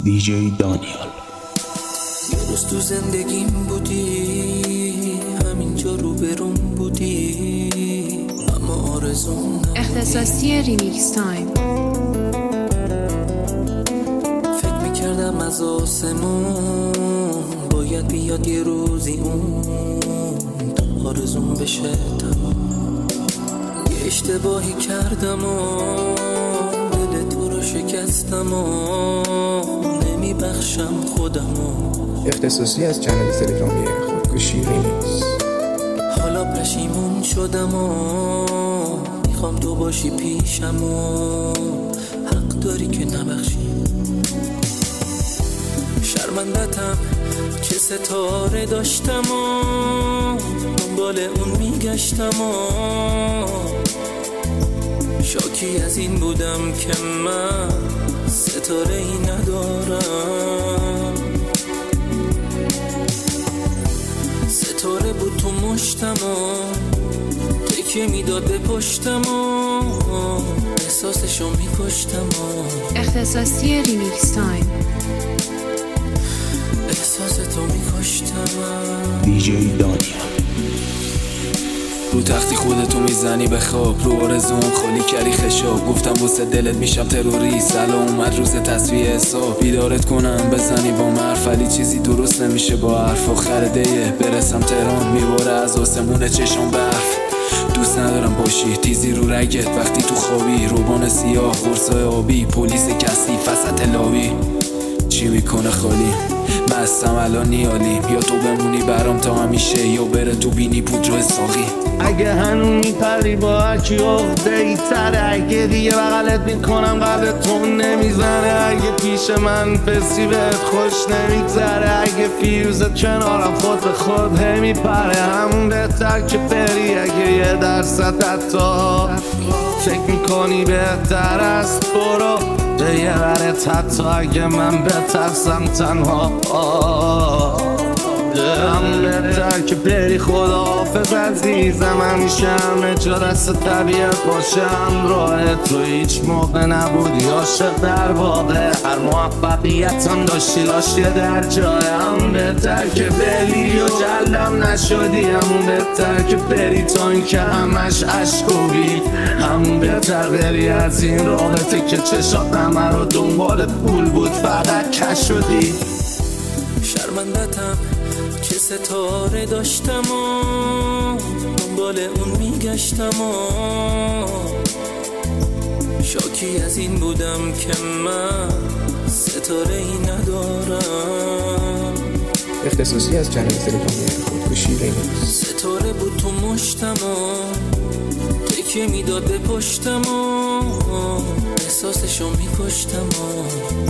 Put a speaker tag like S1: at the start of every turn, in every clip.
S1: دیجی دانیال.
S2: یه روز تو زندگیم بودی، همینجا رو برون بودی، اما آرزوم
S3: اختصاصی ریمیکس تایم.
S2: فکر میکردم از آسمون باید بیاد یه روزی اون تا آرزوم بشه تمام. یه اشتباهی کردم و دل تو رو شکستم و نمیبخشم خودمو.
S4: اختصاصی از کانال تلگرامی خودکشی ریمیکس.
S2: حالا پشیمون شدم و میخوام تو باشی پیشم و حق داری که نبخشی. شرمندتم که ستاره داشتم و دنبال اون میگشتم و شاکی از این بودم که من ستاره ای ندارم. ستاره بود تو مشتم و تکیه میداد به پشتم و احساسشو میکشتم و
S3: اختصاصی ریمیکس تایم.
S2: احساستو میکشتم.
S1: دیجی دانیال.
S5: رو تختی خودتو میزنی به خواب، رو آرزوم خالی کردی خشاب. گفتم واسه دلت میشم تروریست، الان اومد روز تصفیه حساب. بیدارت کنم بزنی با مرف، ولی چیزی درست نمیشه با حرف. آخر دیه برسم تهران، میباره از آسمون چشم برف. دوست ندارم باشی تیزی رو رگت وقتی تو خوابی، روبان سیاه قرصای آبی، پلیس کثیف وسط لابی. چی میکنه خالی مستم الان نیالیم، یا تو بمونی برام تا همیشه یا بره تو بینی پودر ساقی.
S6: اگه هنو میپری با هرکی عقده ای تره، اگه دیگه بغلت میکنم قلبت تون نمیزنه، اگه پیش من پسی بهت خوش نمیگذره، اگه فیوزت کنارم خود به خود میپره، همون بهتر که بری. اگه 1% حتی فکر میکنی بهتر است برو به یه برت، حتی اگه من بترسم تنها همون بهتر که بری. خداحافظ عزیزم، همیشه همه جا دست طبیعت باشم. راه تو هیچ موقع نبودی عاشق در واقع، هر موفقیتم داشتی لاشیه در جای. همون بهتر که بری و جلدم نشدی، همون بهتر که بری تا این که همش عشق و بید. همون بهتر بری از این رابطه که چشات همه رو دنبال پول بود فقط کش شدی.
S2: شرمندتم که ستاره داشتم و دنبال اون میگشتم و شاکی از این بودم که من ستاره ای ندارم.
S4: اختصاصی از کانال تلگرامی خودکشی ریمیکس.
S2: ستاره بود تو مشتم و تکیه میداد به پشتم و احساسشو میکشتم و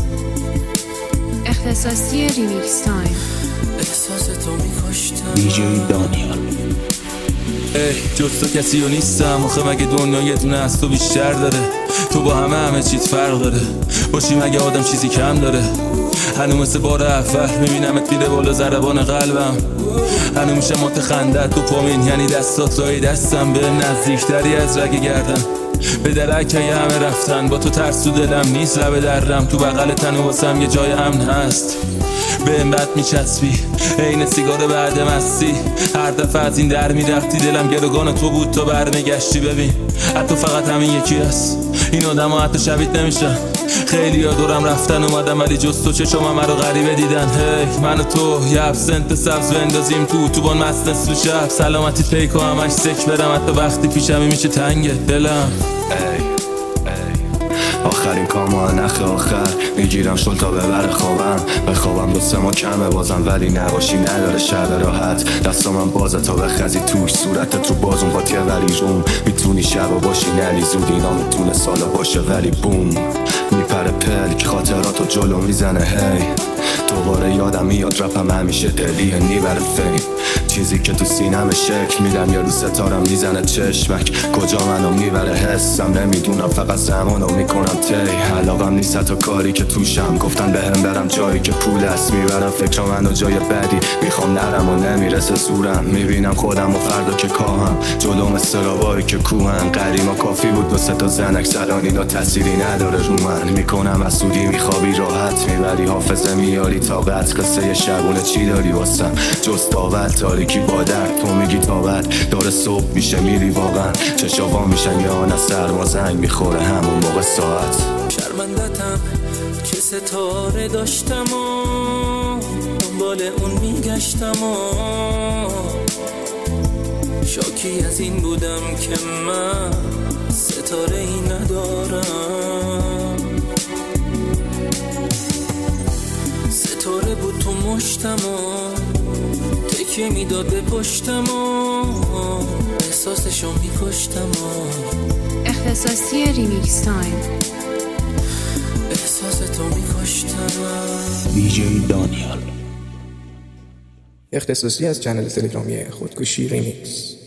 S3: اختصاصی ریمیکس تایم.
S2: احساستو میکشتم.
S1: دیجی دانیال.
S5: ای جز تو کسی رو نیستم، آخه مگه دنیا یه دونه از تو بیشتر داره؟ تو با همه چیز فرق داره، باشی مگه آدم چیزی کم داره؟ هنو مثل بار اول میبینمت میره بالا ضربان قلبم، هنو میشه مات خندت دوپامین، یعنی دستات لای دستم به نزدیکتری از رگ گردن. به درک همه رفتن با تو ترسو دلم نیست لبه درم، تو بغل تنو واسم یه جای امن هست. به این بد میچسبی عین سیگار بعد مستی، هر دفعه از این در میرفتی دلم گروگان تو بود تا برمیگشتی. ببین حتی فقط همین یکی هست، این آدم ها حتی شبیه نمیشن. خیلی ها دورم رفتن اومدم ولی جز تو چشم همه رو غریبه دیدن. هی من و تو یه ابسنت سبز بندازیم تو بان مست نصف شب، سلامتی پیکو همش سک برم، حتی وقتی پیشمی میشه تنگه دلم.
S7: آخرین کاما نخ آخر میگیرم شل تا ببر خوابم، بخوابم 2-3 ماه کمه بازم، ولی نباشی نداره شب راحت. دستا من بازه تا بخزی توش، صورتت رو بازم با تیه ولی روم. میتونی شبا باشی نلی زود، اینا میتونه سالا باشه ولی بوم. میپره پلک خاطراتو جلو میزنه هی، دوباره یادم میاد رپم همیشه دلیه نیبر فیم. چیزی که تو سینم شکل میدم یا رو ستارم میزنه چشمک. کجا منو میبره حسم نمیدونم، فقط زمانو میکنم تی. علاقم نیست حتی کاری که توشم، گفتن بهم برم جایی که پول است. میبرم فکر منو جای بدی، میخوام نرم و نمیرسه زورم. میبینم خودم و فردا که کاهم جلوم استرابایی که کوهن. قدیما کافی بود دو سه تا زنک سلان، اینا تأثیری نداره رو من. میکنم اسودی میخوابی راحت، میبری حافظه میاری طاقت. قصه شبونه چی داری واسم جز داوت؟ تاریکی با درد تو میگی تابت داره، صبح میشه میری واقعا چشاوا میشن یا نه سرما زنگ میخوره همون موقع ساعت.
S2: شرمندتم که ستاره داشتم و دنبال اون میگشتم و شاکی از این بودم که من ستاره ای ندارم. ستاره بود تو مشتم و تکیه میداد به پشتم و احساسشو میکشتم و
S3: اختصاصی ریمیکس تایم.
S2: احساستو میکشتم.
S4: دیجی دانیال، اختصاصی از چنل تلگرامی خودکشی ریمیکس.